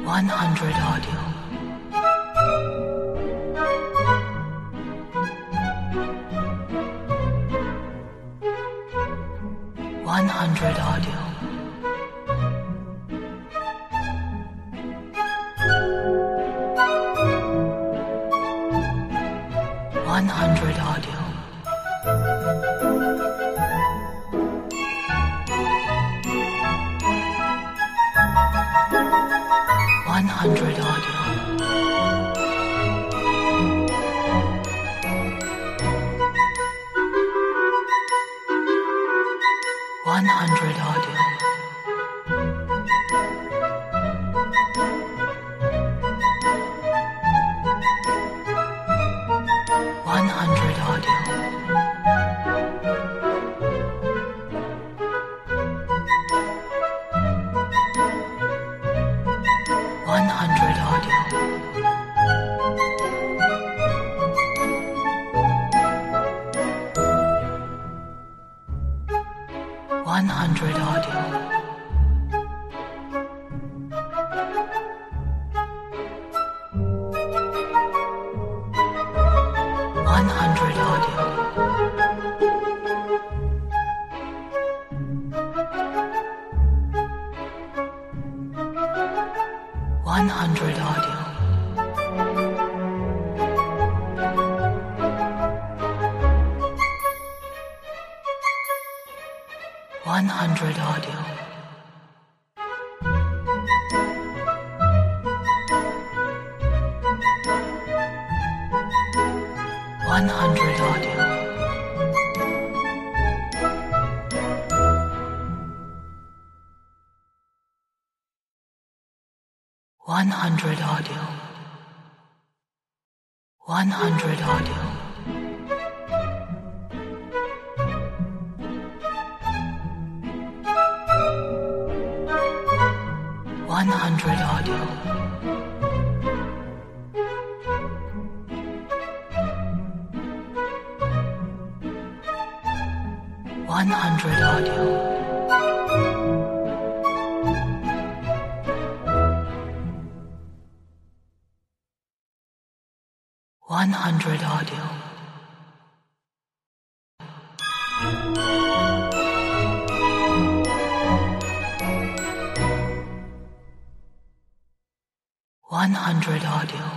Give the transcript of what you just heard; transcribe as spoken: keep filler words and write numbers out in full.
one hundred audio. one hundred audio. one hundred audio. one hundred audio. one hundred audio. one hundred audio. one hundred audio. one hundred audio. one hundred audio. one hundred audio. one hundred audio. one hundred audio. one hundred audio. one hundred audio. one hundred audio. one hundred audio. one hundred audio. one hundred audio.